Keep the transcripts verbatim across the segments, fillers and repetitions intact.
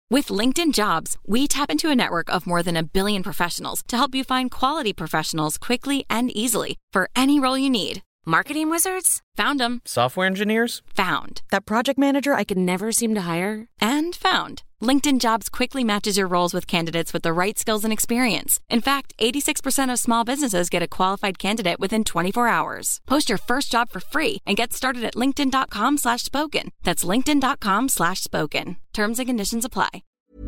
With LinkedIn Jobs, we tap into a network of more than a billion professionals to help you find quality professionals quickly and easily for any role you need. Marketing wizards? Found them. Software engineers? Found. That project manager I could never seem to hire? And found. LinkedIn Jobs quickly matches your roles with candidates with the right skills and experience. In fact, eighty-six percent of small businesses get a qualified candidate within twenty-four hours. Post your first job for free and get started at linkedin.com slash spoken. That's linkedin.com slash spoken. Terms and conditions apply.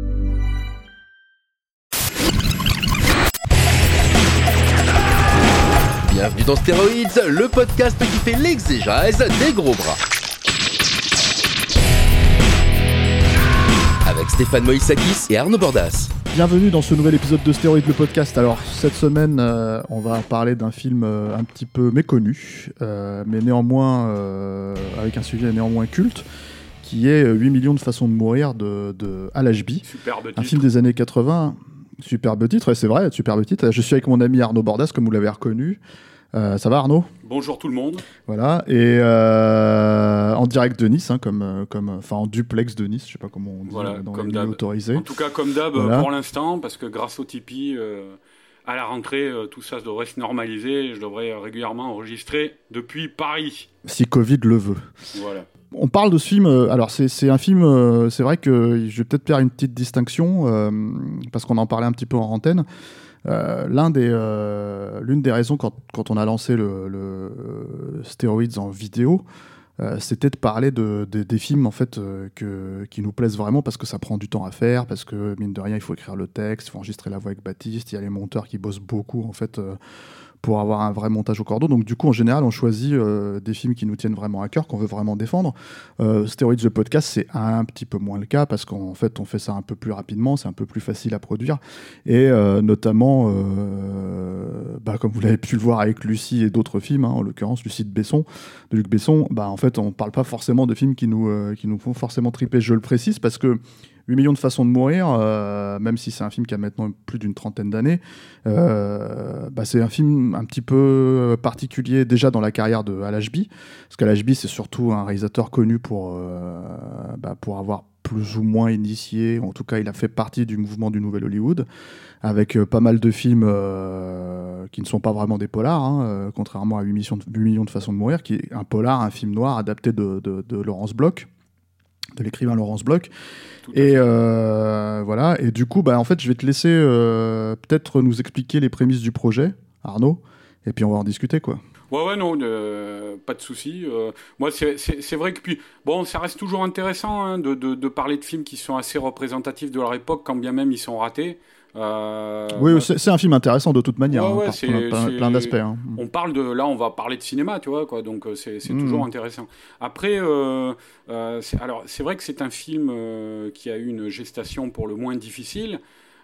Bienvenue dans Stéroïdes, le podcast qui fait l'exégèse des gros bras. Avec Stéphane Moïsakis et Arnaud Bordas. Bienvenue dans ce nouvel épisode de Stéroïdes, le podcast. Alors, cette semaine, euh, on va parler d'un film euh, un petit peu méconnu, euh, mais néanmoins, euh, avec un sujet néanmoins culte, qui est huit millions de façons de mourir de, de Al Ashby. Superbe titre. Un film des années quatre-vingts. Superbe titre, c'est vrai, superbe titre. Je suis avec mon ami Arnaud Bordas, comme vous l'avez reconnu. Euh, ça va, Arnaud ? Bonjour tout le monde. Voilà, et euh, en direct de Nice, hein, comme, comme, enfin en duplex de Nice, je sais pas comment on dit, voilà, dans comme les milieux d'hab. autorisés. En tout cas, comme d'hab, Voilà. pour l'instant, parce que grâce au Tipeee, euh, à la rentrée, euh, tout ça devrait se normaliser. Je devrais régulièrement enregistrer depuis Paris. Si Covid le veut. Voilà. On parle de ce film, euh, alors c'est, c'est un film, euh, c'est vrai que je vais peut-être faire une petite distinction, euh, parce qu'on en parlait un petit peu en antenne. Euh, l'un des, euh, l'une des raisons quand, quand on a lancé le, le Stéroïdes en vidéo, euh, c'était de parler de, de, des films en fait, euh, que, qui nous plaisent vraiment parce que ça prend du temps à faire, parce que mine de rien il faut écrire le texte, il faut enregistrer la voix avec Baptiste, il y a les monteurs qui bossent beaucoup en fait, euh, pour avoir un vrai montage au cordeau. Donc du coup, en général, on choisit euh, des films qui nous tiennent vraiment à cœur, qu'on veut vraiment défendre. Euh, Stéroïdes, le podcast, c'est un petit peu moins le cas, parce qu'en fait, on fait ça un peu plus rapidement, c'est un peu plus facile à produire. Et euh, notamment, euh, bah, comme vous l'avez pu le voir avec Lucie et d'autres films, hein, en l'occurrence Lucie de Besson, de Luc Besson, bah, en fait, on ne parle pas forcément de films qui nous, euh, qui nous font forcément triper. Je le précise, parce que huit millions de façons de mourir, euh, même si c'est un film qui a maintenant plus d'une trentaine d'années, euh, bah c'est un film un petit peu particulier déjà dans la carrière de Al Ashby, parce qu'Al Ashby c'est surtout un réalisateur connu pour, euh, bah pour avoir plus ou moins initié, en tout cas il a fait partie du mouvement du Nouvel Hollywood, avec euh, pas mal de films euh, qui ne sont pas vraiment des polars, hein, euh, contrairement à huit millions de façons de mourir, qui est un polar, un film noir adapté de, de, de Laurence Bloch, de l'écrivain Laurence Bloch. Et euh, voilà. Et du coup, bah, en fait, je vais te laisser euh, peut-être nous expliquer les prémices du projet, Arnaud, et puis on va en discuter, quoi. Ouais, ouais, non, euh, pas de souci. Euh, moi, c'est, c'est, c'est vrai que puis, bon, ça reste toujours intéressant hein, de, de, de parler de films qui sont assez représentatifs de leur époque, quand bien même ils sont ratés. Euh, oui, bah, c'est, c'est un film intéressant de toute manière, ouais, ouais, hein, par c'est, plein, c'est, plein d'aspects. Hein. On parle de, là, on va parler de cinéma, tu vois, quoi. Donc c'est, c'est mmh. toujours intéressant. Après, euh, euh, c'est, alors c'est vrai que c'est un film euh, qui a eu une gestation pour le moins difficile.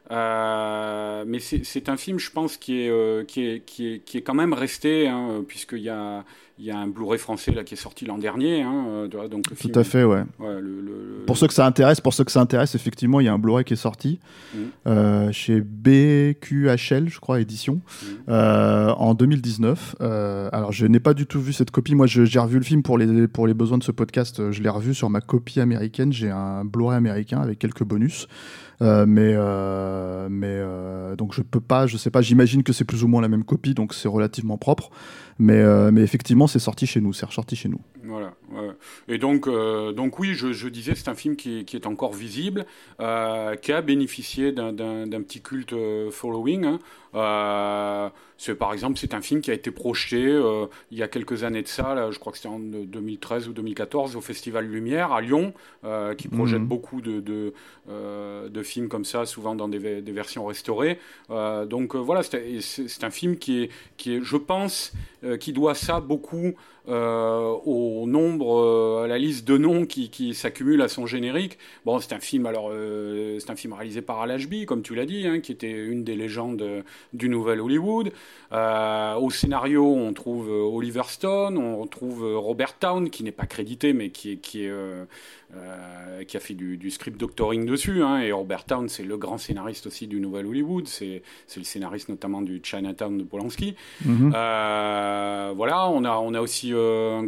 Euh, mais c'est, c'est un film, je pense, qui est, euh, qui est, qui est, qui est quand même resté, hein, puisqu'il y a, il y a un Blu-ray français là qui est sorti l'an dernier, hein, donc le Tout film, à fait, ouais. ouais le, le, pour ceux que ça intéresse, pour ceux que ça intéresse, effectivement, il y a un Blu-ray qui est sorti mmh. euh, chez B Q H L, je crois, édition, mmh. euh, en deux mille dix-neuf. Euh, alors, je n'ai pas du tout vu cette copie. Moi, je, j'ai revu le film pour les, pour les besoins de ce podcast. Je l'ai revu sur ma copie américaine. J'ai un Blu-ray américain avec quelques bonus. Euh, mais euh, mais euh, donc je peux pas, je sais pas, j'imagine que c'est plus ou moins la même copie, donc c'est relativement propre. Mais euh, mais effectivement, c'est sorti chez nous, c'est ressorti chez nous. Voilà. Ouais. Et donc euh, donc oui, je, je disais, c'est un film qui, qui est encore visible, euh, qui a bénéficié d'un, d'un, d'un petit culte euh, following. Hein. Euh, c'est par exemple, c'est un film qui a été projeté euh, il y a quelques années de ça, là, je crois que c'était en deux mille treize ou deux mille quatorze au Festival Lumière à Lyon, euh, qui projette mmh. beaucoup de de, euh, de films comme ça, souvent dans des, des versions restaurées. Euh, donc euh, voilà, c'est, c'est, c'est un film qui est qui est, je pense, euh, qui doit ça beaucoup euh, au nombre, euh, à la liste de noms qui, qui s'accumule à son générique. Bon, c'est un film, alors euh, c'est un film réalisé par Al Ashby, comme tu l'as dit, hein, qui était une des légendes du Nouvel Hollywood. Euh, au scénario, on trouve Oliver Stone, on trouve Robert Towne, qui n'est pas crédité, mais qui est, qui est euh, euh, qui a fait du, du script doctoring dessus, hein, et Robert Towne, c'est le grand scénariste aussi du Nouvel Hollywood, c'est, c'est le scénariste notamment du Chinatown de Polanski. Mm-hmm. Euh, voilà, on a, on a aussi euh, un grand chef-op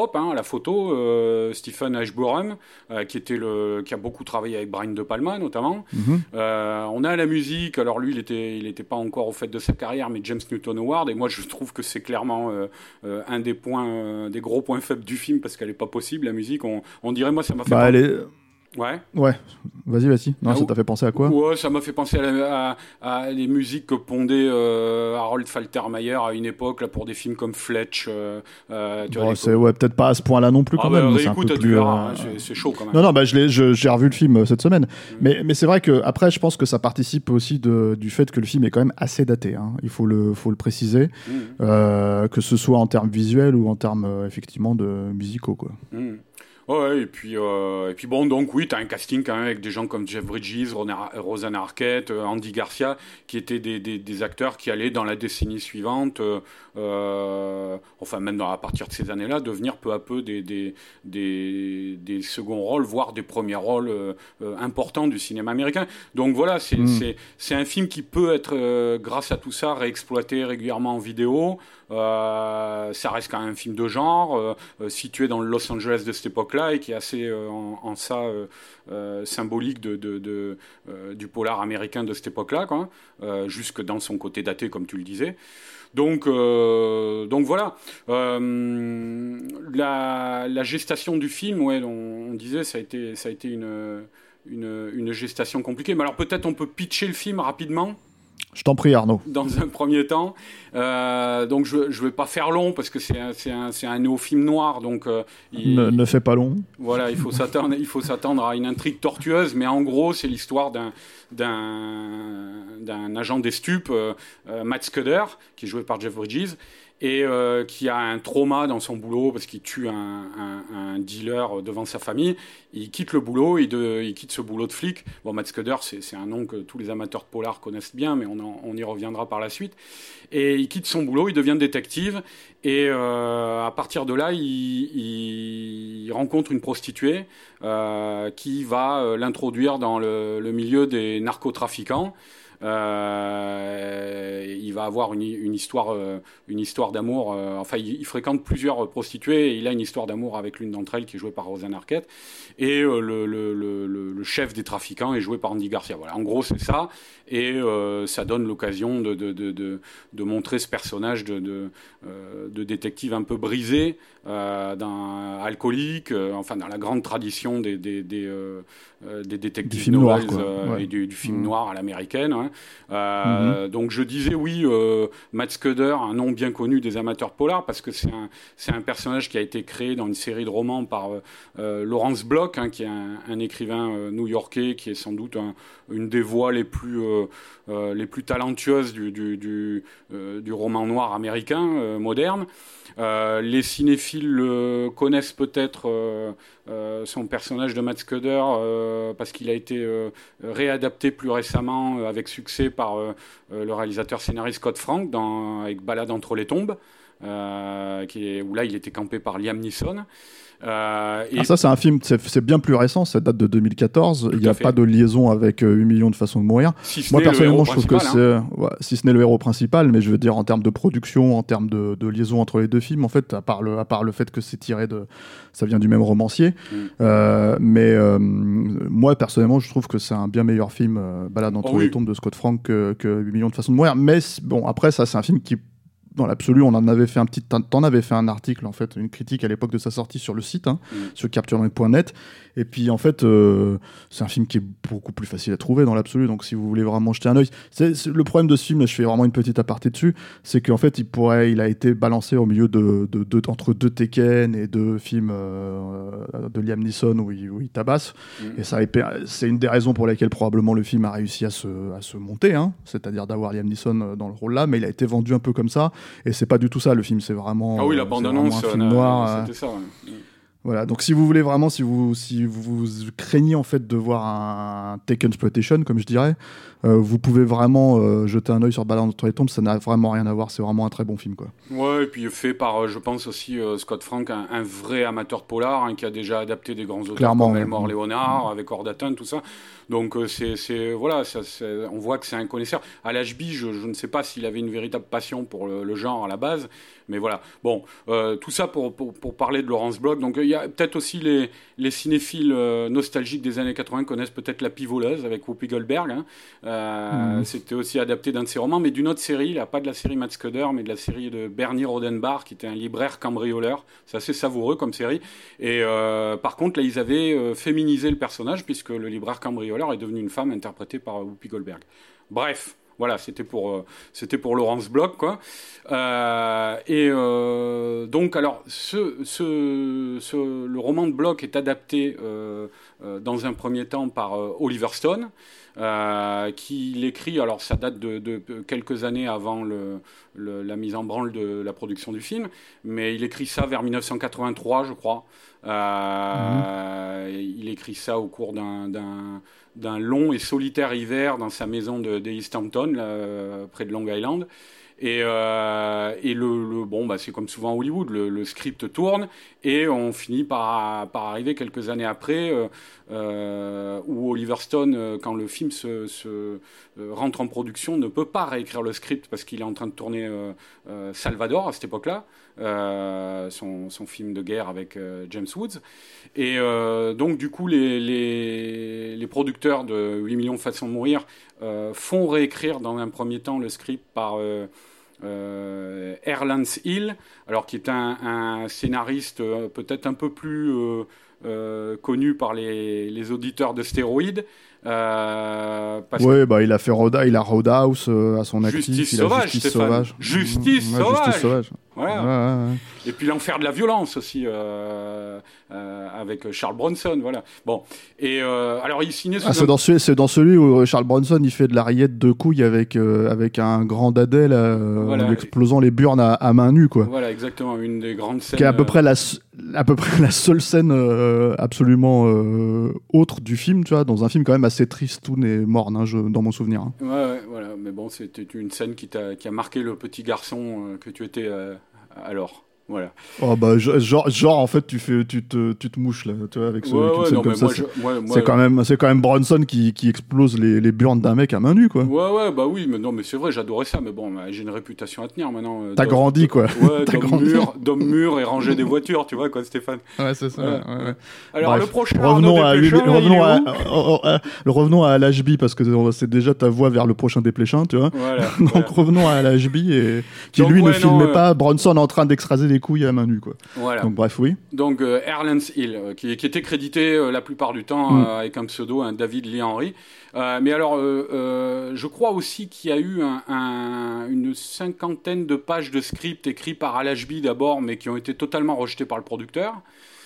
pop, hein, à la photo, euh, Stephen Ashburnham, euh, qui était le, qui a beaucoup travaillé avec Brian De Palma notamment. Mm-hmm. Euh, on a la musique. Alors lui, il était, il était pas encore au fait de sa carrière, mais James Newton Howard. Et moi, je trouve que c'est clairement euh, euh, un des points, euh, des gros points faibles du film parce qu'elle est pas possible. La musique, on, on dirait, moi, ça m'a fait. Bah, elle est... Ouais. Ouais. Vas-y, vas-y. Non, ah, ça t'a fait penser à quoi ? Ouais, ça m'a fait penser à, la, à, à les musiques que pondait euh, Harold Faltermeyer à une époque là pour des films comme Fletch. Euh, euh, tu bon, vois, c'est ouais, peut-être pas à ce point-là non plus quand ah, même. Bah, c'est écoute, un peu tu plus, verras, euh... hein, c'est, c'est chaud quand même. Non, non, bah je l'ai, je, j'ai revu le film cette semaine. Mmh. Mais, mais c'est vrai que après, je pense que ça participe aussi de, du fait que le film est quand même assez daté. Hein. Il faut le, faut le préciser, mmh. euh, que ce soit en termes visuels ou en termes euh, effectivement de musicaux, quoi. Mmh. Ouais, et puis, euh, et puis bon, donc oui, t'as un casting quand même avec des gens comme Jeff Bridges, Rosanna Arquette, Andy Garcia, qui étaient des, des, des acteurs qui allaient dans la décennie suivante, euh, enfin même dans, à partir de ces années-là, devenir peu à peu des, des, des, des seconds rôles, voire des premiers rôles euh, importants du cinéma américain. Donc voilà, c'est, mmh. c'est, c'est un film qui peut être, euh, grâce à tout ça, réexploité régulièrement en vidéo. Euh, ça reste quand même un film de genre, euh, situé dans le Los Angeles de cette époque-là et qui est assez euh, en, en ça euh, euh, symbolique de, de, de, euh, du polar américain de cette époque-là, quoi, euh, jusque dans son côté daté, comme tu le disais. Donc, euh, donc voilà. Euh, la, la gestation du film, ouais, on, on disait, ça a été, ça a été une, une, une gestation compliquée. Mais alors peut-être on peut pitcher le film rapidement. Je t'en prie, Arnaud. Dans un premier temps, euh, donc je je vais pas faire long parce que c'est un c'est un c'est un néo-film noir, donc euh, il, ne, ne fais pas long. Voilà, il faut s'attendre il faut s'attendre à une intrigue tortueuse, mais en gros c'est l'histoire d'un d'un d'un agent des stupes, euh, Matt Scudder, qui est joué par Jeff Bridges. Et euh, qui a un trauma dans son boulot parce qu'il tue un, un, un dealer devant sa famille. Il quitte le boulot, il, de, il quitte ce boulot de flic. Bon, Matt Scudder, c'est, c'est un nom que tous les amateurs de polar connaissent bien, mais on, en, on y reviendra par la suite. Et il quitte son boulot, il devient détective. Et euh, à partir de là, il, il, il rencontre une prostituée euh, qui va euh, l'introduire dans le, le milieu des narcotrafiquants. Euh, il va avoir une, une histoire, euh, une histoire d'amour. Euh, enfin, il, il fréquente plusieurs prostituées et il a une histoire d'amour avec l'une d'entre elles qui est jouée par Rosanna Arquette. Et euh, le, le, le, le chef des trafiquants est joué par Andy Garcia. Voilà, en gros, c'est ça. Et euh, ça donne l'occasion de, de, de, de, de montrer ce personnage de, de, euh, de détective un peu brisé, euh, d'un alcoolique, euh, enfin dans la grande tradition des, des, des, euh, des détectives novels euh, ouais. et du, du film mmh. noir à l'américaine. Hein. Euh, mmh. Donc je disais oui, euh, Matt Scudder, un nom bien connu des amateurs polars, parce que c'est un, c'est un personnage qui a été créé dans une série de romans par euh, Lawrence Block, hein, qui est un, un écrivain euh, new-yorkais, qui est sans doute un, une des voix les plus, euh, euh, les plus talentueuses du, du, du, euh, du roman noir américain euh, moderne. Euh, les cinéphiles le connaissent peut-être euh, euh, son personnage de Matt Scudder euh, parce qu'il a été euh, réadapté plus récemment euh, avec succès par euh, le réalisateur scénariste Scott Frank dans, avec Balade entre les tombes, euh, qui est, où là il était campé par Liam Neeson. Euh, et... ah, ça c'est un film, c'est, c'est bien plus récent, ça date de deux mille quatorze. Il n'y a pas de liaison avec euh, huit millions de façons de mourir. Si Moi personnellement je trouve que hein. c'est, ouais, si ce n'est le héros principal, mais je veux dire en termes de production, en termes de, de liaison entre les deux films, en fait, à part le, à part le fait que c'est tiré de, ça vient du même romancier. Mm. Euh, mais euh, moi personnellement je trouve que c'est un bien meilleur film, euh, Balade entre oh, les oui. tombes de Scott Frank, que, que huit millions de façons de mourir. Mais bon, après ça c'est un film qui, dans l'absolu, on en avait fait un petit, t'en avais fait un article en fait, une critique à l'époque de sa sortie sur le site, hein, mmh. sur capture point net. Et puis en fait, euh, c'est un film qui est beaucoup plus facile à trouver dans l'absolu. Donc si vous voulez vraiment jeter un œil, c'est, c'est le problème de ce film. Je fais vraiment une petite aparté dessus, c'est qu'en fait, il pourrait, il a été balancé au milieu de, de, de entre deux Tekken et deux films euh, de Liam Neeson où il, où il tabasse. Mmh. Et ça, c'est une des raisons pour lesquelles probablement le film a réussi à se, à se monter, hein, c'est-à-dire d'avoir Liam Neeson dans le rôle là. Mais il a été vendu un peu comme ça. Et c'est pas du tout ça le film, c'est vraiment. Ah oui, la bande-annonce, un film noir. C'était ça. Ouais. Voilà, donc si vous voulez vraiment, si vous, si vous craignez en fait de voir un Taken Exploitation, comme je dirais, euh, vous pouvez vraiment euh, jeter un œil sur Ballade entre les tombes, ça n'a vraiment rien à voir, c'est vraiment un très bon film, quoi. Ouais, et puis fait par, euh, je pense aussi, euh, Scott Frank, un, un vrai amateur de polar, hein, qui a déjà adapté des grands auteurs Clairement, comme ouais. Elmore Leonard, avec Hors d'atteinte, tout ça. Donc euh, c'est, c'est, voilà, ça, c'est, on voit que c'est un connaisseur. À l'H B, je, je ne sais pas s'il avait une véritable passion pour le, le genre à la base, mais voilà. Bon, euh, tout ça pour, pour, pour parler de Lawrence Block. Donc il y a peut-être aussi les, les cinéphiles euh, nostalgiques des années quatre-vingts connaissent peut-être La Pivoleuse avec Whoopi Goldberg. Hein. Euh, mmh. C'était aussi adapté d'un de ses romans, mais d'une autre série, là, pas de la série Matt Scudder, mais de la série de Bernie Rodenbach, qui était un libraire cambrioleur. C'est assez savoureux comme série. Et euh, par contre, là, ils avaient euh, féminisé le personnage, puisque le libraire cambrioleur est devenu une femme interprétée par Whoopi Goldberg. Bref. Voilà, c'était pour, euh, c'était pour Lawrence Block, quoi. Euh, et euh, donc, alors, ce, ce, ce, le roman de Block est adapté euh, euh, dans un premier temps par euh, Oliver Stone, euh, qui l'écrit, alors ça date de, de, de quelques années avant le, le, la mise en branle de la production du film, mais il écrit ça vers dix-neuf cent quatre-vingt-trois, je crois. Euh, mmh. Il écrit ça au cours d'un... d'un d'un long et solitaire hiver dans sa maison de, de East Hampton, là, près de Long Island. Et, euh, et le, le, bon, bah, c'est comme souvent à Hollywood, le, le script tourne et on finit par, par arriver quelques années après euh, euh, où Oliver Stone, euh, quand le film se, se euh, rentre en production, ne peut pas réécrire le script parce qu'il est en train de tourner euh, euh, Salvador à cette époque-là, euh, son, son film de guerre avec euh, James Woods. Et euh, donc, du coup, les, les, les producteurs de huit millions de façons de mourir euh, font réécrire dans un premier temps le script par euh, euh, Erlance Hill, alors qui est un, un scénariste euh, peut-être un peu plus euh, euh, connu par les, les auditeurs de Stéroïdes. Euh, oui, que... bah, il a fait Roda, il a Roadhouse euh, à son actif. Justice il sauvage, a Justice Stéphane. sauvage. Justice mmh, sauvage. Ouais, Justice sauvage. Voilà. Ouais, ouais, ouais. Et puis l'enfer de la violence aussi euh, euh, avec Charles Bronson, voilà. Bon. Et euh, alors il signait. Ah, c'est, un... dans ce, c'est dans celui où Charles Bronson il fait de la rillette de couilles avec euh, avec un grand dadais là, euh, voilà. En explosant les burnes à, à main nue, quoi. Voilà, exactement, une des grandes scènes. Qui est à peu près la à peu près la seule scène euh, absolument euh, autre du film, tu vois, dans un film quand même assez tristoun et morne, hein, je, dans mon souvenir. Hein. Ouais, ouais, voilà. Mais bon, c'était une scène qui t'a qui a marqué le petit garçon euh, que tu étais euh, alors. Voilà. Oh bah genre, genre en fait tu fais tu te tu te mouches là tu vois avec ce ouais, avec ouais, une non, comme mais ça moi, c'est, je, moi, moi, c'est quand même c'est quand même Bronson qui qui explose les les burnes d'un mec à main nue, quoi. Ouais ouais bah oui mais non mais c'est vrai, j'adorais ça, mais bon bah, j'ai une réputation à tenir maintenant. T'as d'homme, grandi quoi. Ouais, T'as d'homme grandi. mur d'homme mur et ranger des voitures, tu vois quoi, Stéphane. Ouais c'est ça. Ouais. Ouais, ouais. Alors bref, le prochain revenons à, Dépléchin, revenons à, à, à, à revenons à l'H B parce que c'est déjà ta voix vers le prochain Dépléchin, tu vois. Voilà, donc voilà. revenons à l'H B et qui donc, lui ouais, ne filmait non, pas Bronson en train d'extraser des couilles à main nue, quoi. Voilà. Donc bref. Oui. Donc euh, Erlance Hill, euh, qui, qui était crédité euh, la plupart du temps mm. euh, avec un pseudo, un David Lee Henry. Euh, mais alors, euh, euh, je crois aussi qu'il y a eu un, un, une cinquantaine de pages de script écrits par Al Ashby d'abord, mais qui ont été totalement rejetés par le producteur.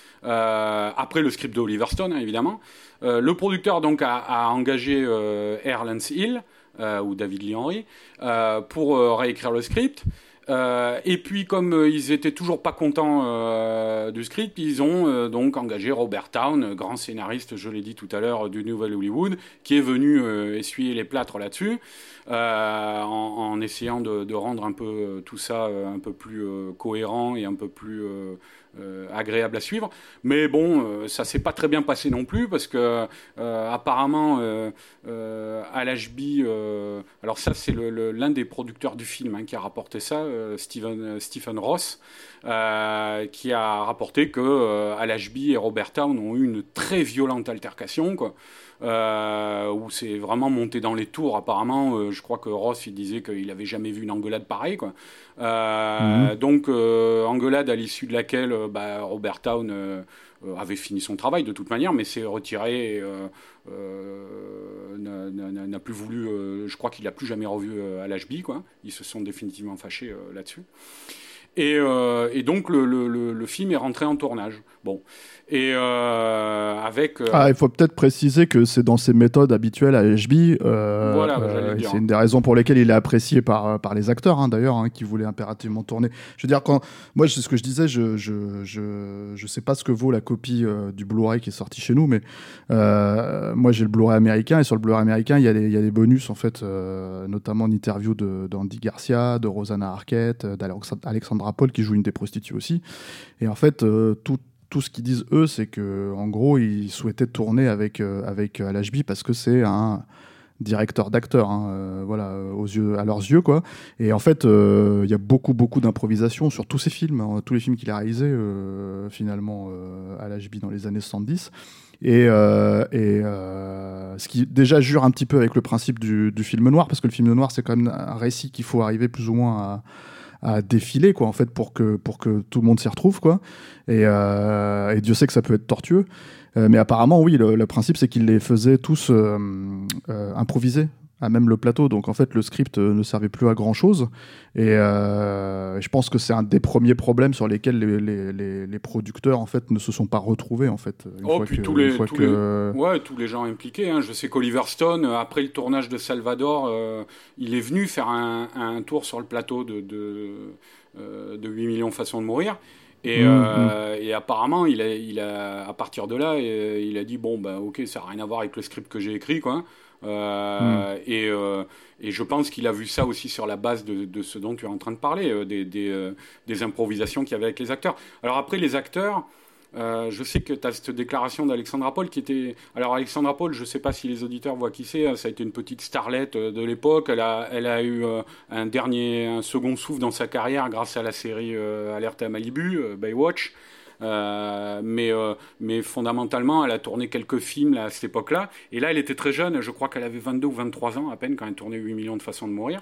Euh, après le script de Oliver Stone, hein, évidemment. Euh, le producteur donc a, a engagé euh, Erlance Hill euh, ou David Lee Henry euh, pour euh, réécrire le script. Euh, et puis, comme euh, ils étaient toujours pas contents euh, du script, ils ont euh, donc engagé Robert Towne, grand scénariste, je l'ai dit tout à l'heure, du Nouvel Hollywood, qui est venu euh, essuyer les plâtres là-dessus, euh, en, en essayant de, de rendre un peu euh, tout ça euh, un peu plus euh, cohérent et un peu plus euh, euh, agréable à suivre. Mais bon, euh, ça s'est pas très bien passé non plus, parce que euh, apparemment, euh, euh, Al Ashby, euh, alors ça c'est le, le, l'un des producteurs du film hein, qui a rapporté ça. Euh, Stephen, Stephen Ross, euh, qui a rapporté que euh, Al Ashby et Robert Towne ont eu une très violente altercation, quoi, euh, où c'est vraiment monté dans les tours. Apparemment, euh, je crois que Ross il disait qu'il n'avait jamais vu une engueulade pareille, quoi. Euh, mmh. Donc, euh, engueulade à l'issue de laquelle euh, bah, Robert Towne euh, avait fini son travail de toute manière, mais s'est retiré. Et, euh, Euh, n'a, n'a plus voulu, euh, je crois qu'il n'a plus jamais revu euh, Al Ashby, quoi. Ils se sont définitivement fâchés euh, là-dessus. Et, euh, et donc le, le, le, le film est rentré en tournage. Bon. Et euh, avec. Euh... Ah, il faut peut-être préciser que c'est dans ses méthodes habituelles à H B. Euh, voilà, bah, euh, dire. C'est une des raisons pour lesquelles il est apprécié par, par les acteurs, hein, d'ailleurs, hein, qui voulaient impérativement tourner. Je veux dire, quand moi, c'est ce que je disais, je je je je sais pas ce que vaut la copie euh, du Blu-ray qui est sortie chez nous, mais euh, moi j'ai le Blu-ray américain et sur le Blu-ray américain, il y a des il y a des bonus en fait, euh, notamment une interview de d'Andy Garcia, de Rosanna Arquette, d'Alexandra Paul qui joue une des prostituées aussi. Et en fait, euh, tout Tout ce qu'ils disent, eux, c'est qu'en gros, ils souhaitaient tourner avec, euh, avec Al Ashby parce que c'est un directeur d'acteurs, hein, euh, voilà, aux yeux, à leurs yeux, quoi. Et en fait, il euh, y a beaucoup, beaucoup d'improvisation sur tous ces films, hein, tous les films qu'il a réalisés, euh, finalement, euh, Al Ashby dans les années soixante-dix. Et, euh, et euh, ce qui déjà jure un petit peu avec le principe du, du film noir, parce que le film noir, c'est quand même un récit qu'il faut arriver plus ou moins à... à défiler, quoi, en fait, pour que, pour que tout le monde s'y retrouve, quoi. Et, euh, et Dieu sait que ça peut être tortueux. Euh, mais apparemment, oui, le, le principe, c'est qu'ils les faisaient tous euh, euh, improviser à même le plateau. Donc, en fait, le script euh, ne servait plus à grand-chose. Et euh, je pense que c'est un des premiers problèmes sur lesquels les, les, les, les producteurs, en fait, ne se sont pas retrouvés, en fait. Une oh, fois puis que, tous, les, tous, que... les, ouais, tous les gens impliqués. Hein. Je sais qu'Oliver Stone, après le tournage de Salvador, euh, il est venu faire un, un tour sur le plateau de, de, euh, de huit millions façons de mourir. Et, mmh, euh, mmh. et apparemment, il a, il a, à partir de là, il a dit, bon, ben, ok, ça n'a rien à voir avec le script que j'ai écrit, quoi. Euh, mmh. et, euh, et je pense qu'il a vu ça aussi sur la base de, de ce dont tu es en train de parler, euh, des, des, euh, des improvisations qu'il y avait avec les acteurs. Alors après, les acteurs, euh, je sais que tu as cette déclaration d'Alexandra Paul qui était... Alors Alexandra Paul, je ne sais pas si les auditeurs voient qui c'est, ça a été une petite starlette de l'époque, elle a, elle a eu euh, un dernier, un second souffle dans sa carrière grâce à la série euh, Alerte à Malibu, euh, Baywatch. Euh, mais, euh, mais fondamentalement, elle a tourné quelques films là, à cette époque-là. Et là, elle était très jeune. Je crois qu'elle avait vingt-deux ou vingt-trois ans à peine quand elle tournait huit millions de façons de mourir.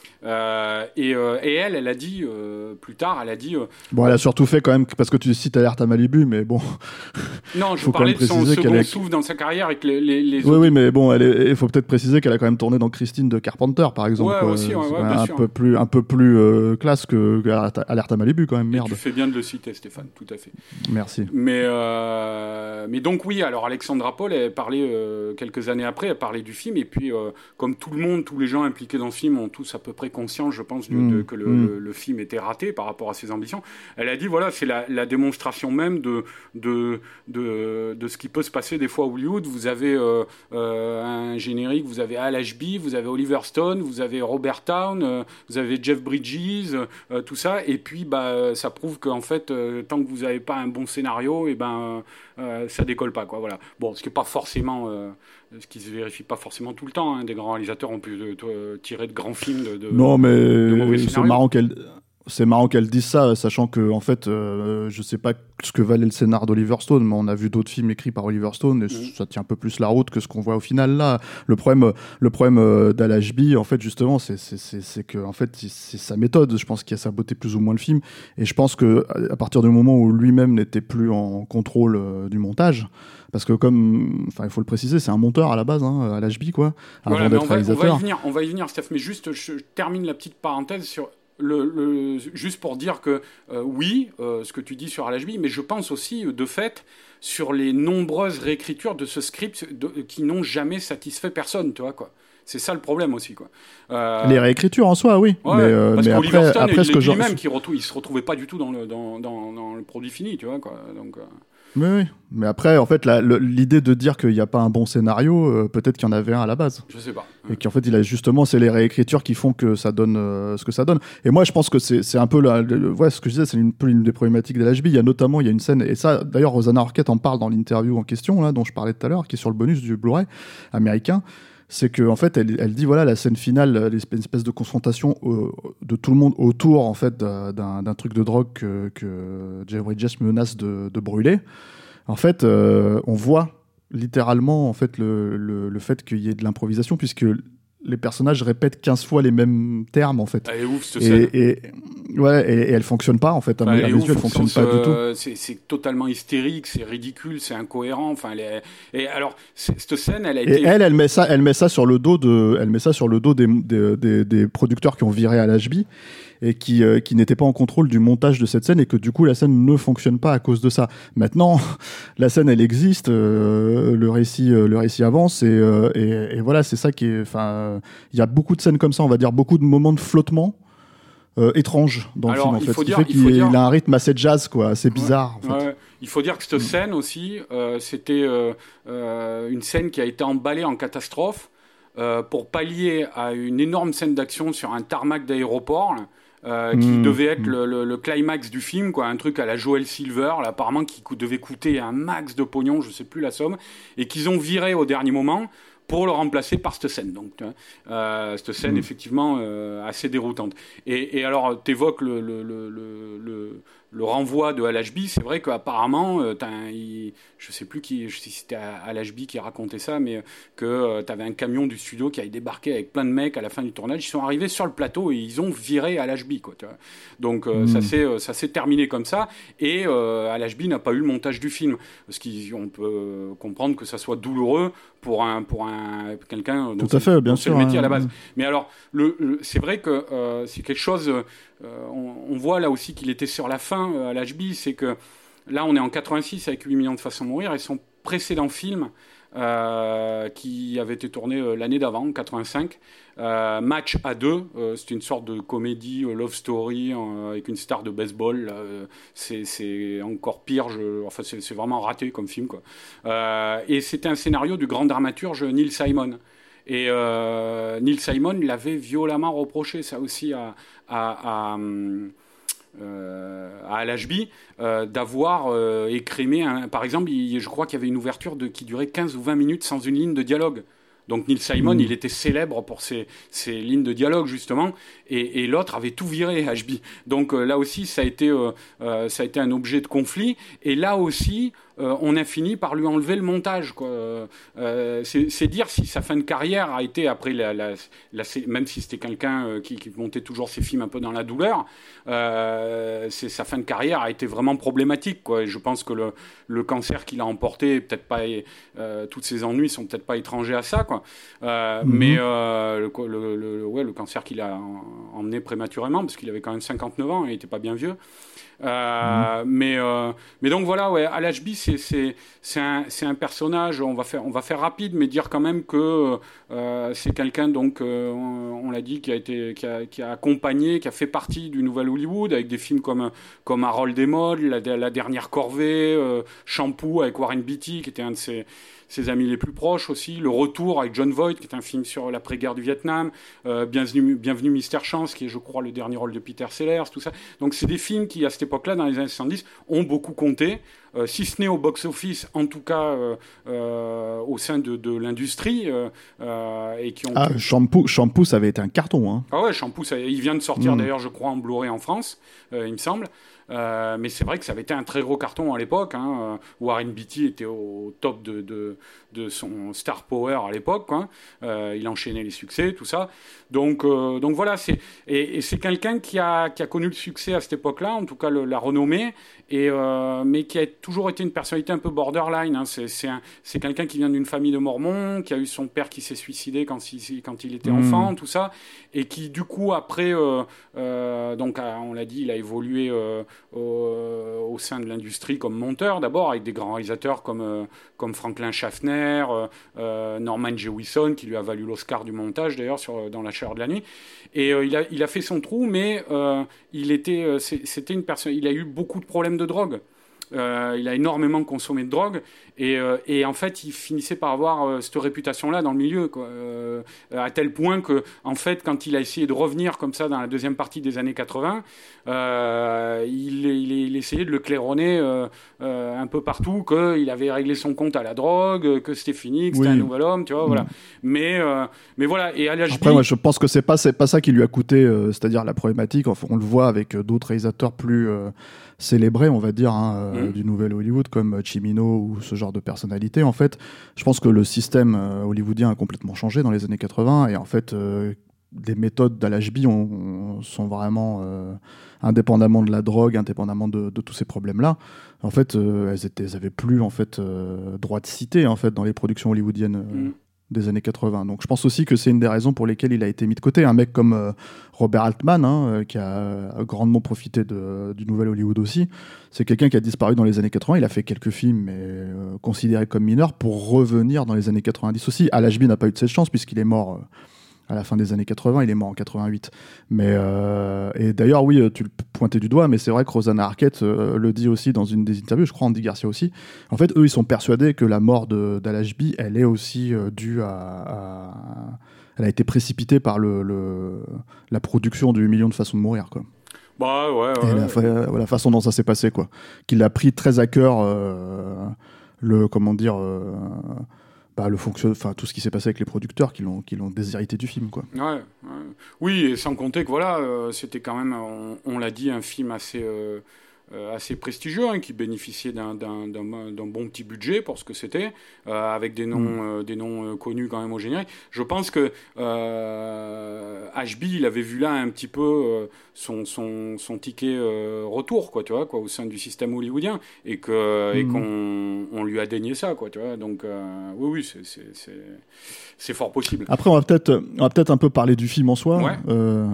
Euh, et, euh, et elle, elle a dit euh, plus tard, elle a dit. Euh, bon, elle a surtout fait quand même parce que tu cites Alerte à Malibu, mais bon. Non, je parlais de son second est... souffle dans sa carrière avec les. les, les oui, autres... oui, mais bon, il faut peut-être préciser qu'elle a quand même tourné dans Christine de Carpenter, par exemple. Ouais, aussi, ouais, ouais, bien un sûr. peu plus, un peu plus euh, classe que Alerte à Malibu, quand même. Merde. Et tu fais bien de le citer, Stéphane, tout à fait. Merci. Mais, euh, mais donc oui, alors Alexandra Paul, elle parlait euh, quelques années après, elle parlait du film, et puis euh, comme tout le monde, tous les gens impliqués dans ce film ont tous à peu près conscience, je pense, de, de, que le, mmh. le, le film était raté par rapport à ses ambitions. Elle a dit, voilà, c'est la, la démonstration même de, de, de, de ce qui peut se passer des fois à Hollywood. Vous avez euh, euh, un générique, vous avez Al Ashby, vous avez Oliver Stone, vous avez Robert Towne, euh, vous avez Jeff Bridges, euh, tout ça, et puis bah, ça prouve qu'en fait, euh, tant que vous n'avez pas un bon scénario, et ben, euh, ça décolle pas, quoi, voilà. Bon, ce qui n'est pas forcément... Euh, ce qui se vérifie pas forcément tout le temps. Hein. Des grands réalisateurs ont pu de, de, tirer de grands films de, de, non, mais de mauvais c'est scénarios. marrant qu'elle... C'est marrant qu'elle dise ça, sachant que en fait, euh, je sais pas ce que valait le scénar d'Oliver Stone, mais on a vu d'autres films écrits par Oliver Stone et mmh. ça tient un peu plus la route que ce qu'on voit au final là. Le problème, le problème d'Al Ashby, en fait, justement, c'est, c'est, c'est, c'est que en fait, c'est sa méthode. Je pense qu'il a saboté plus ou moins le film, et je pense que à partir du moment où lui-même n'était plus en contrôle euh, du montage. Parce que comme, enfin, il faut le préciser, c'est un monteur à la base, hein, Al Ashby, quoi, avant voilà, d'être on va, réalisateur. On va y venir, on va y venir, Steph. Mais juste, je termine la petite parenthèse sur. Le, le, juste pour dire que euh, oui, euh, ce que tu dis sur Al Ashby, mais je pense aussi, de fait, sur les nombreuses réécritures de ce script de, qui n'ont jamais satisfait personne, tu vois, quoi. C'est ça le problème aussi, quoi. Euh... Les réécritures en soi, oui. Ouais, mais euh, parce mais qu'Oliver après, Stone, après il ce que je... lui-même, qui retrouve, il se retrouvait pas du tout dans le, dans, dans, dans le produit fini, tu vois, quoi. Donc... Euh... Oui, oui, mais après, en fait, la, le, l'idée de dire qu'il n'y a pas un bon scénario, euh, peut-être qu'il y en avait un à la base. Je sais pas. Et qu'en fait, il a justement, c'est les réécritures qui font que ça donne euh, ce que ça donne. Et moi, je pense que c'est, c'est un peu, la, le, ouais, ce que je disais, c'est un peu une des problématiques d'Al Ashby. Il y a notamment, il y a une scène, et ça, d'ailleurs, Rosanna Arquette en parle dans l'interview en question, là, dont je parlais tout à l'heure, qui est sur le bonus du Blu-ray américain. C'est qu'en en fait, elle, elle dit, voilà, la scène finale, une espèce de confrontation euh, de tout le monde autour, en fait, d'un, d'un truc de drogue que, que Jeff Bridges menace de, de brûler. En fait, euh, on voit littéralement en fait, le, le, le fait qu'il y ait de l'improvisation, puisque les personnages répètent quinze fois les mêmes termes, en fait. Elle est ouf, cette et, scène. Et, ouais, et, et elle fonctionne pas, en fait. À enfin, mes yeux, elle fonctionne pas euh, du tout. C'est, c'est totalement hystérique, c'est ridicule, c'est incohérent. Enfin, elle est... Et alors, cette scène, elle a été... Et elle, elle met ça, elle met ça sur le dos de, elle met ça sur le dos des, des, des, des producteurs qui ont viré Al Ashby. et qui, euh, qui n'était pas en contrôle du montage de cette scène et que du coup la scène ne fonctionne pas à cause de ça. Maintenant, la scène elle existe, euh, le récit, euh, le récit avance et, euh, et, et voilà, c'est ça qui est. Enfin, il y a beaucoup de scènes comme ça, on va dire beaucoup de moments de flottement. Euh, étrange dans Alors, le film en il fait. faut Ce qui dire, fait il qu'il faut il dire... a un rythme assez jazz quoi, assez bizarre. Ouais, en fait. ouais. Il faut dire que cette scène aussi, euh, c'était euh, euh, une scène qui a été emballée en catastrophe euh, pour pallier à une énorme scène d'action sur un tarmac d'aéroport. Là, Euh, qui Mmh, devait être mmh. le, le, le climax du film, quoi, un truc à la Joel Silver, là, apparemment qui co- devait coûter un max de pognon, je sais plus la somme, et qu'ils ont viré au dernier moment pour le remplacer par cette scène. Donc, tu vois, euh, cette scène, Mmh. effectivement, euh, assez déroutante. Et, et alors, t'évoques le, le, le, le, le, le renvoi de Al H B, c'est vrai qu'apparemment, euh, t'as un- il- je sais plus qui, si c'était Al H B qui racontait ça, mais euh, que euh, t'avais un camion du studio qui avait débarqué avec plein de mecs à la fin du tournage. Ils sont arrivés sur le plateau et ils ont viré Al H B, quoi. Tu vois. Donc euh, Mm. ça s'est euh, ça s'est terminé comme ça. Et euh, Al H B n'a pas eu le montage du film, ce qui on peut euh, comprendre que ça soit douloureux pour un pour un quelqu'un dont Tout à fait, bien dont sûr. c'est le métier hein. à la base. Mais alors, le, le- c'est vrai que euh, c'est quelque chose. euh, on, on voit là aussi qu'il était sur la fin euh, à l'H B. C'est que là, on est en quatre-vingt-six avec huit millions de façons de mourir. Et son précédent film, euh, qui avait été tourné euh, l'année d'avant, quatre-vingt-cinq, euh, Match à deux. Euh, c'était une sorte de comédie, euh, love story euh, avec une star de baseball. Là, euh, c'est, c'est encore pire. Je, enfin, c'est, c'est vraiment raté comme film, quoi. Euh, et c'était un scénario du grand dramaturge Neil Simon. Et euh, Neil Simon l'avait violemment reproché, ça aussi, à, à, à, euh, à Al H B, euh, d'avoir euh, écrémé, un, par exemple, il, je crois qu'il y avait une ouverture de, qui durait quinze ou vingt minutes sans une ligne de dialogue. Donc Neil Simon, mmh. il était célèbre pour ses, ses lignes de dialogue, justement, et, et l'autre avait tout viré, H B. Donc euh, là aussi, ça a, été, euh, euh, ça a été un objet de conflit, et là aussi, euh, on a fini par lui enlever le montage, quoi. Euh, c'est, c'est dire si sa fin de carrière a été, après, la, la, la, même si c'était quelqu'un euh, qui, qui montait toujours ses films un peu dans la douleur, euh, c'est, sa fin de carrière a été vraiment problématique, quoi. Et je pense que le, le cancer qu'il a emporté, peut-être pas, euh, tous ses ennuis sont peut-être pas étrangers à ça, quoi. Euh, mm-hmm. Mais euh, le, le, le, ouais, le cancer qu'il a emmené prématurément, parce qu'il avait quand même cinquante-neuf ans, et il n'était pas bien vieux. Euh, mmh. mais, euh, mais donc voilà, ouais, Al H B, c'est, c'est, c'est, un, c'est un personnage, on va, faire, on va faire rapide, mais dire quand même que euh, c'est quelqu'un, donc, euh, on, on l'a dit, qui a, été, qui, a, qui a accompagné, qui a fait partie du Nouvel Hollywood, avec des films comme, comme Harold et Maude, la, la Dernière Corvée, euh, Shampoo avec Warren Beatty, qui était un de ses... ses amis les plus proches aussi, Le Retour avec John Voight, qui est un film sur l'après-guerre du Vietnam, euh, Bienvenue, Bienvenue Mister Chance, qui est, je crois, le dernier rôle de Peter Sellers, tout ça. Donc, c'est des films qui, à cette époque-là, dans les années soixante-dix, ont beaucoup compté, euh, si ce n'est au box-office, en tout cas euh, euh, au sein de, de l'industrie. Euh, euh, et qui ont ah, pu... Shampoo, Shampoo, ça avait été un carton. Hein. Ah ouais, Shampoo, ça, il vient de sortir, mmh. d'ailleurs, je crois, en Blu-ray en France, euh, il me semble. Euh, mais c'est vrai que ça avait été un très gros carton à l'époque. Hein. Warren Beatty était au top de, de, de son star power à l'époque. Quoi. Euh, il enchaînait les succès, tout ça. Donc, euh, donc voilà, c'est, et, et c'est quelqu'un qui a, qui a connu le succès à cette époque-là, en tout cas le, la renommée, et, euh, mais qui a toujours été une personnalité un peu borderline. Hein. C'est, c'est, un, c'est quelqu'un qui vient d'une famille de Mormons, qui a eu son père qui s'est suicidé quand il, quand il était mmh. enfant, tout ça, et qui du coup après, euh, euh, donc on l'a dit, il a évolué euh, Au, au sein de l'industrie comme monteur d'abord, avec des grands réalisateurs comme, euh, comme Franklin Schaffner, euh, Norman Jewison, qui lui a valu l'Oscar du montage d'ailleurs sur, dans La Chaleur de la nuit. Et euh, il, a, il a fait son trou, mais euh, il était, euh, c'était une personne, il a eu beaucoup de problèmes de drogue. Euh, il a énormément consommé de drogue et, euh, et en fait il finissait par avoir euh, cette réputation-là dans le milieu, quoi. Euh, à tel point que en fait quand il a essayé de revenir comme ça dans la deuxième partie des années quatre-vingts, euh, il, il, il essayait de le claironner euh, euh, un peu partout, qu'il avait réglé son compte à la drogue, que c'était fini, que c'était oui. un nouvel homme, tu vois, mmh. voilà. Mais, euh, mais voilà, et à l'H B... Après, moi, je pense que c'est pas, c'est pas ça qui lui a coûté, euh, c'est-à-dire la problématique, enfin, on le voit avec d'autres réalisateurs plus euh, célébrés, on va dire, hein, euh, mmh. du Nouvel Hollywood, comme Cimino ou ce genre de personnalité. En fait, je pense que le système euh, hollywoodien a complètement changé dans les années quatre-vingts, et en fait, euh, les méthodes d'Al H B on, on, sont vraiment, euh, indépendamment de la drogue, indépendamment de, de tous ces problèmes-là, en fait, euh, elles, étaient, elles avaient plus en fait, euh, droit de cité en fait, dans les productions hollywoodiennes. Mmh. des années quatre-vingts. Donc je pense aussi que c'est une des raisons pour lesquelles il a été mis de côté. Un mec comme euh, Robert Altman, hein, euh, qui a grandement profité de, du nouvel Hollywood aussi, c'est quelqu'un qui a disparu dans les années quatre-vingts. Il a fait quelques films, mais euh, considérés comme mineurs, pour revenir dans les années quatre-vingt-dix aussi. Al Ashby n'a pas eu de cette chance, puisqu'il est mort... Euh, à la fin des années quatre-vingts, il est mort en quatre-vingt-huit. Mais, euh, et d'ailleurs, oui, tu le pointais du doigt, mais c'est vrai que Rosanna Arquette euh, le dit aussi dans une des interviews, je crois Andy Garcia aussi. En fait, eux, ils sont persuadés que la mort de, d'Al Ashby, elle est aussi euh, due à, à... Elle a été précipitée par le, le, la production du Million de façons de mourir, quoi. Bah ouais, ouais. Et la, fa... la façon dont ça s'est passé, quoi. Qu'il a pris très à cœur euh, le... Comment dire... Euh, Bah, le fonction... enfin, tout ce qui s'est passé avec les producteurs qui l'ont, qui l'ont déshérité du film, quoi. Ouais, ouais. Oui, et sans compter que voilà, euh, c'était quand même, on, on l'a dit, un film assez, euh, euh, assez prestigieux, hein, qui bénéficiait d'un, d'un, d'un, d'un bon petit budget pour ce que c'était, euh, avec des noms, mmh. euh, des noms euh, connus quand même au générique. Je pense que euh, H B, il avait vu là un petit peu euh, son, son, son ticket euh, retour, quoi, tu vois, quoi, au sein du système hollywoodien, et, que, mmh. et qu'on on lui a dénié ça, quoi, tu vois. Donc, euh, oui, oui, c'est, c'est, c'est, c'est fort possible. Après, on va peut-être, on va peut-être un peu parler du film en soi. Ouais. Euh...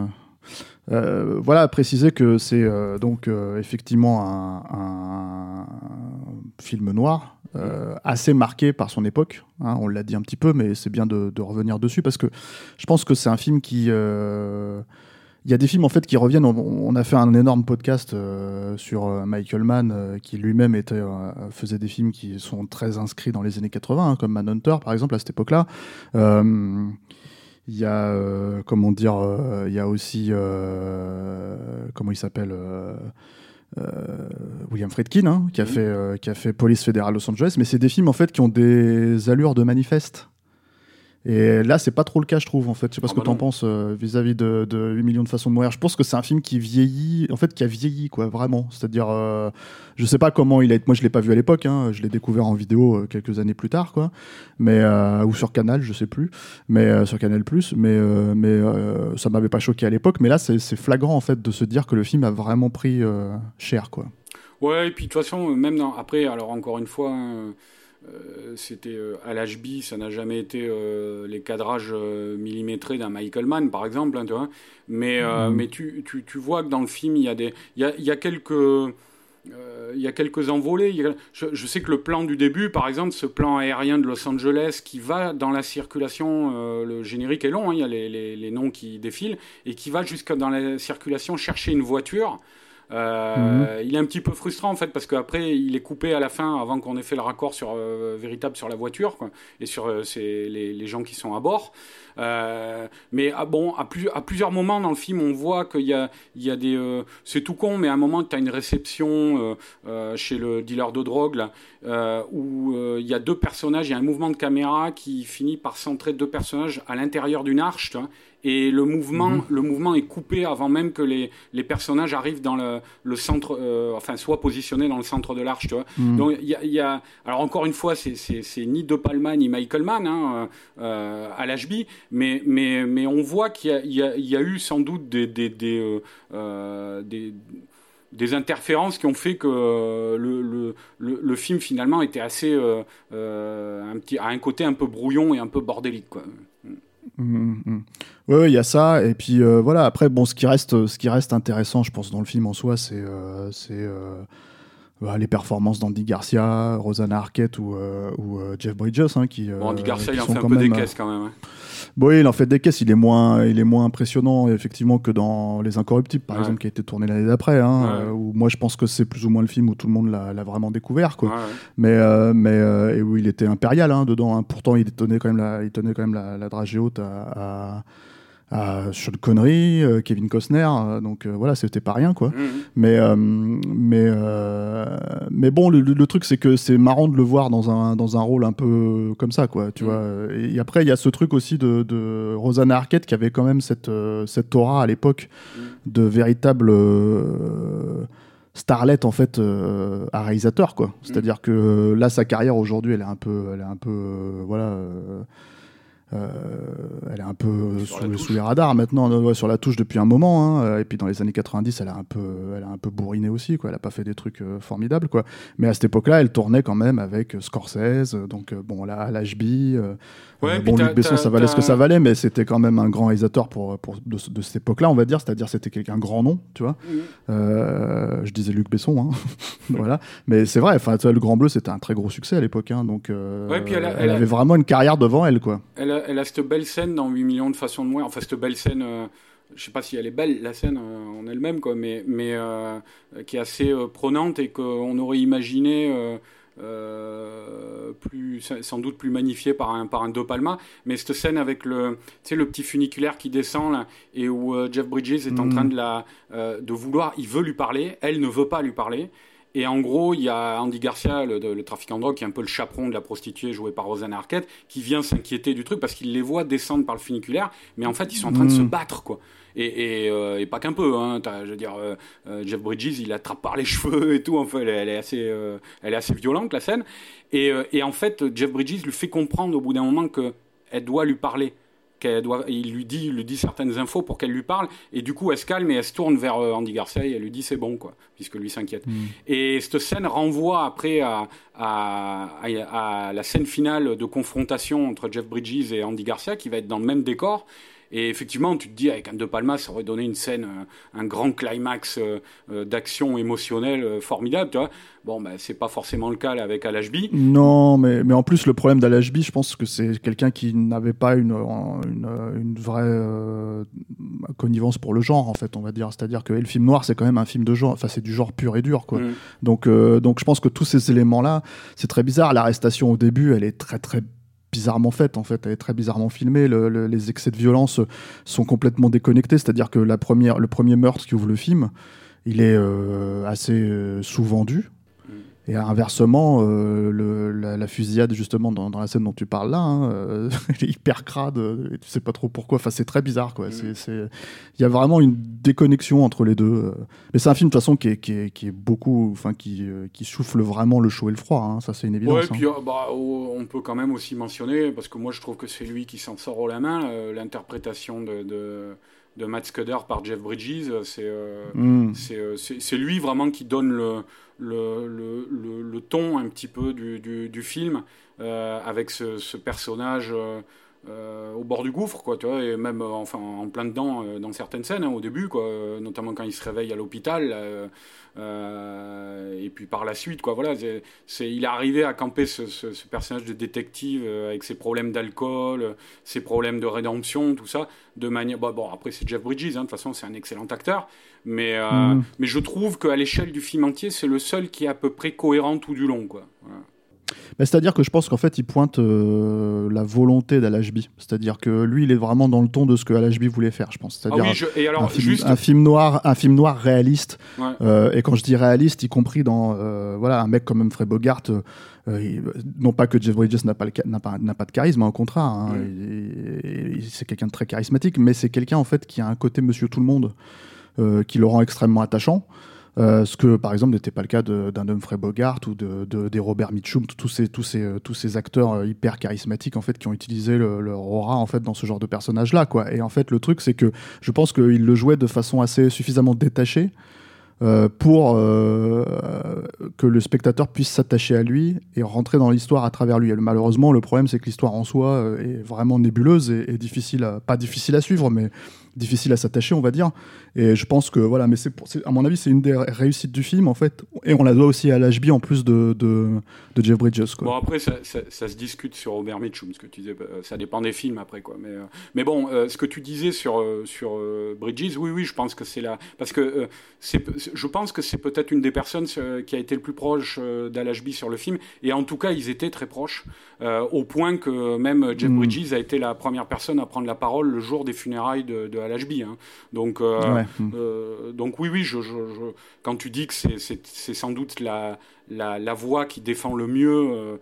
Euh, voilà, préciser que c'est euh, donc euh, effectivement un, un film noir euh, assez marqué par son époque, hein, on l'a dit un petit peu, mais c'est bien de, de revenir dessus parce que je pense que c'est un film qui... Euh, il y a des films en fait qui reviennent. On, on a fait un énorme podcast euh, sur euh, Michael Mann euh, qui lui-même était, euh, faisait des films qui sont très inscrits dans les années quatre-vingts, hein, comme Manhunter par exemple à cette époque-là. Euh, Il y a, euh, comment dire, euh, il y a aussi, euh, comment il s'appelle, euh, euh, William Friedkin, hein, qui a fait, euh, qui a fait Police fédérale Los Angeles, mais c'est des films en fait qui ont des allures de manifeste. Et là, c'est pas trop le cas, je trouve, en fait. Je sais pas oh ce que bah t'en non. penses euh, vis-à-vis de, de huit millions de façons de mourir. Je pense que c'est un film qui vieillit, en fait, qui a vieilli, quoi, vraiment. C'est-à-dire, euh, je sais pas comment il a été. Moi, je l'ai pas vu à l'époque, hein. Je l'ai découvert en vidéo euh, quelques années plus tard, quoi. Mais, euh, ou sur Canal, je sais plus. Mais, euh, sur Canal Plus. Mais, euh, mais euh, ça m'avait pas choqué à l'époque. Mais là, c'est, c'est flagrant, en fait, de se dire que le film a vraiment pris euh, cher, quoi. Ouais, et puis, de toute façon, même dans, après, alors, encore une fois, hein, Euh, c'était euh, à l'H B, ça n'a jamais été euh, les cadrages euh, millimétrés d'un Michael Mann, par exemple, hein, tu vois. Mais, euh, mmh. mais tu, tu, tu vois que dans le film, il y a des, il y a, il y a quelques, euh, il y a quelques envolées. Il y a, je, je sais que le plan du début, par exemple, ce plan aérien de Los Angeles qui va dans la circulation, euh, le générique est long, hein, il y a les, les, les noms qui défilent, et qui va jusqu'à dans la circulation chercher une voiture. Euh, mmh. Il est un petit peu frustrant en fait parce qu'après il est coupé à la fin avant qu'on ait fait le raccord sur, euh, véritable sur la voiture, quoi, et sur euh, c'est les, les gens qui sont à bord. Euh, mais ah, bon, à, plus, à plusieurs moments dans le film, on voit qu'il y a, il y a des... Euh, c'est tout con, mais à un moment, tu as une réception euh, euh, chez le dealer de drogue, là, euh, où euh, il y a deux personnages, il y a un mouvement de caméra qui finit par centrer deux personnages à l'intérieur d'une arche, tu vois, et le mouvement, mmh. le mouvement est coupé avant même que les, les personnages arrivent dans le, le centre, euh, enfin, soient positionnés dans le centre de l'arche, tu vois. Mmh. Donc, il y, y a... Alors, encore une fois, c'est, c'est, c'est ni De Palma ni Michael Mann, hein, euh, à l'H B, mais, mais, mais on voit qu'il y a, il y a, il y a eu sans doute des... des, des, euh, euh, des des interférences qui ont fait que euh, le, le, le, le film finalement était assez euh, euh, un petit, à un côté un peu brouillon et un peu bordélique, quoi. Mmh, mmh. Ouais, il y a ça, et puis euh, voilà. Après, bon, ce qui reste, ce qui reste intéressant, je pense, dans le film en soi, c'est, euh, c'est euh, bah, les performances d'Andy Garcia, Rosanna Arquette ou, euh, ou euh, Jeff Bridges, hein, qui. Bon, Andy Garcia, euh, il en fait un peu des caisses quand même. Hein. Bon, il en fait des caisses. Il est moins, il est moins impressionnant effectivement que dans Les Incorruptibles, par ouais. exemple, qui a été tourné l'année d'après. Hein, ouais. euh, où moi, je pense que c'est plus ou moins le film où tout le monde l'a, l'a vraiment découvert, quoi. Ouais, ouais. Mais, euh, mais euh, et où il était impérial hein, dedans. Hein. Pourtant, il tenait quand même la, il tenait quand même la, la dragée haute à. à à Sean Connery, euh, Kevin Costner, euh, donc euh, voilà, c'était pas rien, quoi. Mmh. Mais, euh, mais, euh, mais bon, le, le truc, c'est que c'est marrant de le voir dans un, dans un rôle un peu comme ça, quoi, tu mmh. vois. Et après, il y a ce truc aussi de, de Rosanna Arquette qui avait quand même cette, euh, cette aura à l'époque mmh. de véritable euh, starlet, en fait, euh, à réalisateur, quoi. C'est-à-dire que là, sa carrière aujourd'hui, elle est un peu, elle est un peu, euh, voilà. Euh, Euh, elle est un peu sous, sous les radars maintenant, ouais, sur la touche depuis un moment, hein, et puis dans les années quatre-vingt-dix, elle a un peu, elle a un peu bourriné aussi, quoi. Elle a pas fait des trucs euh, formidables, quoi. Mais à cette époque-là, elle tournait quand même avec Scorsese, donc euh, bon, là, H B, euh, ouais, euh, bon, Luc Besson, ça valait ce que ça valait, mais c'était quand même un grand réalisateur pour, pour de, de cette époque-là, on va dire, c'est-à-dire c'était quelqu'un grand nom, tu vois. Mmh. Euh, je disais Luc Besson, hein. Voilà. Mais c'est vrai, enfin, Le Grand Bleu, c'était un très gros succès à l'époque, hein, donc euh, ouais, puis elle, a, elle, elle avait a... vraiment une carrière devant elle, quoi. Elle a, elle a cette belle scène dans huit millions de façons de mourir. Enfin, cette belle scène, euh, je sais pas si elle est belle, la scène euh, en elle-même, quoi, mais, mais euh, qui est assez euh, prenante et qu'on aurait imaginé euh, euh, plus, sans doute plus magnifiée par un, par un De Palma. Mais cette scène avec le, tu sais, le petit funiculaire qui descend là, et où euh, Jeff Bridges est mmh. en train de, la, euh, de vouloir, il veut lui parler, elle ne veut pas lui parler. Et en gros, il y a Andy Garcia, le, le trafiquant de drogue, qui est un peu le chaperon de la prostituée jouée par Rosanna Arquette, qui vient s'inquiéter du truc parce qu'il les voit descendre par le funiculaire, mais en fait, ils sont en train mmh. de se battre, quoi. Et, et, euh, et pas qu'un peu, hein. T'as, je veux dire, euh, Jeff Bridges, il l'attrape par les cheveux et tout. Enfin, elle, elle est assez, euh, elle est assez violente, la scène. Et, euh, et en fait, Jeff Bridges lui fait comprendre au bout d'un moment que elle doit lui parler. Qu'elle doit, il lui dit, il lui dit certaines infos pour qu'elle lui parle, et du coup elle se calme et elle se tourne vers Andy Garcia et elle lui dit c'est bon, quoi, puisque lui s'inquiète. Mmh. Et cette scène renvoie après à, à, à, à la scène finale de confrontation entre Jeff Bridges et Andy Garcia, qui va être dans le même décor. Et effectivement, tu te dis, avec un De Palma, ça aurait donné une scène, un grand climax euh, d'action émotionnelle euh, formidable, tu vois. Bon, ben, c'est pas forcément le cas là, avec Al H B. Non, mais, mais en plus, le problème d'Al H B, je pense que c'est quelqu'un qui n'avait pas une, une, une vraie euh, connivence pour le genre, en fait, on va dire. C'est-à-dire que Le Film Noir, c'est quand même un film de genre, enfin, c'est du genre pur et dur, quoi. Mm. Donc, euh, donc, je pense que tous ces éléments-là, c'est très bizarre. L'arrestation au début, elle est très, très bizarrement faite, en fait, elle est très bizarrement filmée. Le, le, les excès de violence sont complètement déconnectés, c'est-à-dire que la première, le premier meurtre qui ouvre le film, il est euh, assez euh, sous-vendu. Et inversement, euh, le, la, la fusillade, justement, dans, dans la scène dont tu parles là, hein, euh, elle est hyper crade, et tu sais pas trop pourquoi. Enfin, c'est très bizarre, quoi. Il mmh. y a vraiment une déconnexion entre les deux. Mais c'est un film, de toute façon, qui est, qui est, qui est beaucoup... Enfin, qui, euh, qui souffle vraiment le chaud et le froid. Hein. Ça, c'est une évidence. Ouais, et puis, hein. bah, on peut quand même aussi mentionner, parce que moi, je trouve que c'est lui qui s'en sort haut la main, euh, l'interprétation de... de... de Matt Scudder par Jeff Bridges, c'est, euh, mmh. c'est, euh, c'est, c'est lui vraiment qui donne le, le, le, le, le ton un petit peu du, du, du film, euh, avec ce, ce personnage euh, euh, au bord du gouffre, quoi, tu vois, et même euh, enfin, en plein dedans euh, dans certaines scènes, hein, au début, quoi, euh, notamment quand il se réveille à l'hôpital, euh, euh, et puis par la suite, quoi, voilà, c'est, c'est, il est arrivé à camper ce, ce, ce personnage de détective euh, avec ses problèmes d'alcool, euh, ses problèmes de rédemption, tout ça, de manière... Bon, bon après, c'est Jeff Bridges, hein, de toute façon, c'est un excellent acteur, mais, euh, mmh. mais je trouve qu'à l'échelle du film entier, c'est le seul qui est à peu près cohérent tout du long, quoi. Voilà. Mais c'est-à-dire que je pense qu'en fait, il pointe euh, la volonté d'Al H B. C'est-à-dire que lui, il est vraiment dans le ton de ce que Al H B voulait faire, je pense. C'est-à-dire ah oui, je... et alors, un, film, juste... un, film noir, un film noir réaliste. Ouais. Euh, et quand je dis réaliste, y compris dans euh, voilà, un mec comme Humphrey Bogart. Euh, il, non pas que Jeff Bridges n'a pas, le, n'a pas, n'a pas de charisme, au contraire. Hein, mm. il, il, c'est quelqu'un de très charismatique, mais c'est quelqu'un en fait qui a un côté Monsieur Tout-le-Monde euh, qui le rend extrêmement attachant. Euh, ce que par exemple n'était pas le cas de, d'un Humphrey Bogart ou de, de, des Robert Mitchum, tous ces, tous ces, tous ces acteurs euh, hyper charismatiques en fait, qui ont utilisé le, leur aura en fait, dans ce genre de personnage-là, quoi. Et en fait, le truc, c'est que je pense qu'il le jouait de façon assez suffisamment détachée euh, pour euh, que le spectateur puisse s'attacher à lui et rentrer dans l'histoire à travers lui. Et malheureusement, le problème, c'est que l'histoire en soi euh, est vraiment nébuleuse et, et difficile à, pas difficile à suivre, mais difficile à s'attacher, on va dire. Et je pense que, voilà, mais c'est, pour, c'est à mon avis, c'est une des réussites du film, en fait. Et on la doit aussi à l'H B en plus de, de, de Jeff Bridges, quoi. Bon, après, ça, ça, ça se discute sur Robert Mitchum, ce que tu disais. Ça dépend des films, après, quoi. Mais, euh, mais bon, euh, ce que tu disais sur, euh, sur euh, Bridges, oui, oui, je pense que c'est là. Parce que euh, c'est, je pense que c'est peut-être une des personnes euh, qui a été le plus proche euh, d'Al H B sur le film. Et en tout cas, ils étaient très proches, euh, au point que même Jeff mmh. Bridges a été la première personne à prendre la parole le jour des funérailles de, de Al H B. Hein. Donc, euh, ouais. euh, donc oui, oui, je, je, je, quand tu dis que c'est, c'est, c'est sans doute la, la, la voix qui défend le mieux euh,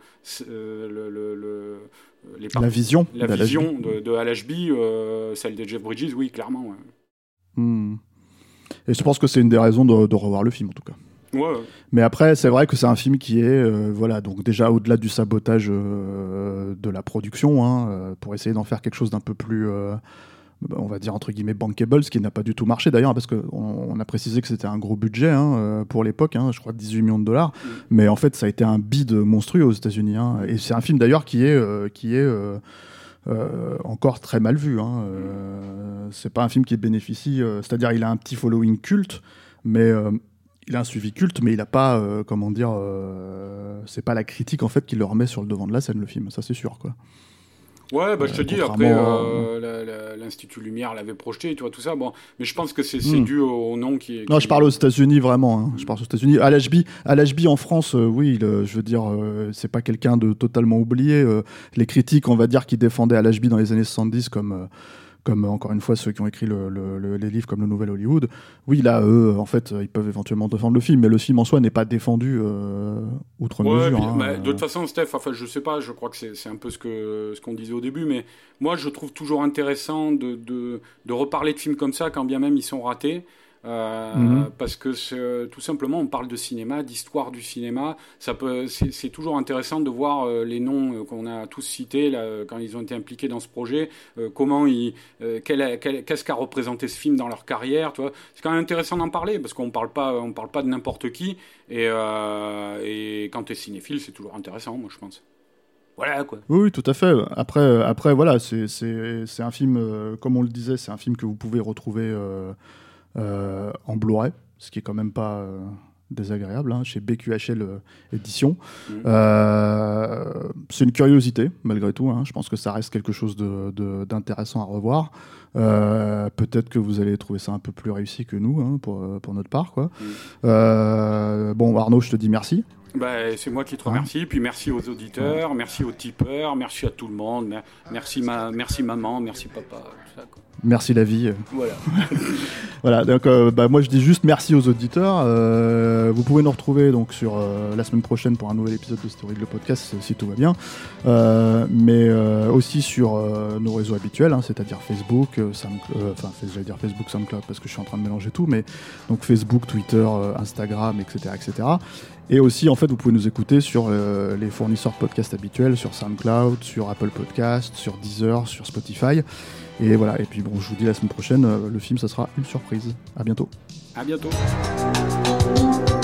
le, le, le, les part... la vision, la vision de, de Al H B, euh, celle de Jeff Bridges, oui, clairement. Ouais. Hmm. Et je pense que c'est une des raisons de, de revoir le film, en tout cas. Ouais. Mais après, c'est vrai que c'est un film qui est, euh, voilà, donc déjà au-delà du sabotage euh, de la production, hein, euh, pour essayer d'en faire quelque chose d'un peu plus, euh, on va dire entre guillemets bankable, ce qui n'a pas du tout marché d'ailleurs, parce qu'on on a précisé que c'était un gros budget hein, pour l'époque, hein, je crois dix-huit millions de dollars, mmh. mais en fait ça a été un bid monstrueux aux États-Unis. Hein, et c'est un film d'ailleurs qui est, euh, qui est euh, euh, encore très mal vu. Hein, euh, c'est pas un film qui bénéficie, euh, c'est-à-dire il a un petit following culte, mais euh, il a un suivi culte, mais il a pas, euh, comment dire, euh, c'est pas la critique en fait qui le remet sur le devant de la scène le film, ça c'est sûr quoi. Ouais, bah, je te euh, dis, après, euh, la, la, l'Institut Lumière l'avait projeté, tu vois, tout ça. Bon, mais je pense que c'est, c'est mmh. dû au, au nom qui est. Qui non, je parle aux États-Unis vraiment. Hein. Mmh. Je parle aux États-Unis. Al Ashby, Al Ashby en France, euh, oui, il, euh, je veux dire, euh, c'est pas quelqu'un de totalement oublié. Euh, les critiques, on va dire, qui défendaient Al Ashby dans les années soixante-dix, comme. Euh, comme encore une fois ceux qui ont écrit le, le, le, les livres comme le Nouvel Hollywood, oui là eux en fait ils peuvent éventuellement défendre le film, mais le film en soi n'est pas défendu euh, outre ouais, mesure. Puis, hein, bah, euh... de toute façon Steph, enfin je sais pas, je crois que c'est, c'est un peu ce que ce qu'on disait au début, mais moi je trouve toujours intéressant de de, de reparler de films comme ça quand bien même ils sont ratés. Euh, mm-hmm. Parce que c'est, tout simplement on parle de cinéma, d'histoire du cinéma, ça peut, c'est, c'est toujours intéressant de voir euh, les noms euh, qu'on a tous cités là, quand ils ont été impliqués dans ce projet, euh, comment ils, euh, quel, quel, qu'est-ce qu'a représenté ce film dans leur carrière, tu vois. C'est quand même intéressant d'en parler parce qu'on parle pas, on parle pas de n'importe qui et, euh, et quand t'es cinéphile c'est toujours intéressant, moi je pense. Voilà quoi. Oui, oui, tout à fait. Après, après voilà, c'est, c'est, c'est un film, euh, comme on le disait, c'est un film que vous pouvez retrouver euh, Euh, en Blu-ray, ce qui est quand même pas euh, désagréable, hein, chez B Q H L euh, Édition. Mmh. Euh, c'est une curiosité, malgré tout. Hein. Je pense que ça reste quelque chose de, de, d'intéressant à revoir. Euh, peut-être que vous allez trouver ça un peu plus réussi que nous, hein, pour, pour notre part. Quoi. Mmh. Euh, bon, Arnaud, je te dis merci. Bah, c'est moi qui te remercie, puis merci aux auditeurs, merci aux tipeurs, merci à tout le monde, merci, ma, merci maman, merci papa, tout ça, quoi. Merci la vie. Voilà. Voilà, donc euh, bah, moi je dis juste merci aux auditeurs. Euh, vous pouvez nous retrouver donc sur euh, la semaine prochaine pour un nouvel épisode de Story, le podcast, si tout va bien. Euh, mais euh, aussi sur euh, nos réseaux habituels, hein, c'est-à-dire Facebook, euh, SoundCloud, enfin j'allais dire Facebook, SoundCloud parce que je suis en train de mélanger tout, mais donc Facebook, Twitter, euh, Instagram, et cetera, et cetera. Et aussi, en fait, vous pouvez nous écouter sur euh, les fournisseurs de podcasts habituels, sur SoundCloud, sur Apple Podcasts, sur Deezer, sur Spotify. Et voilà. Et puis bon, je vous dis la semaine prochaine, euh, le film, ça sera une surprise. À bientôt. À bientôt.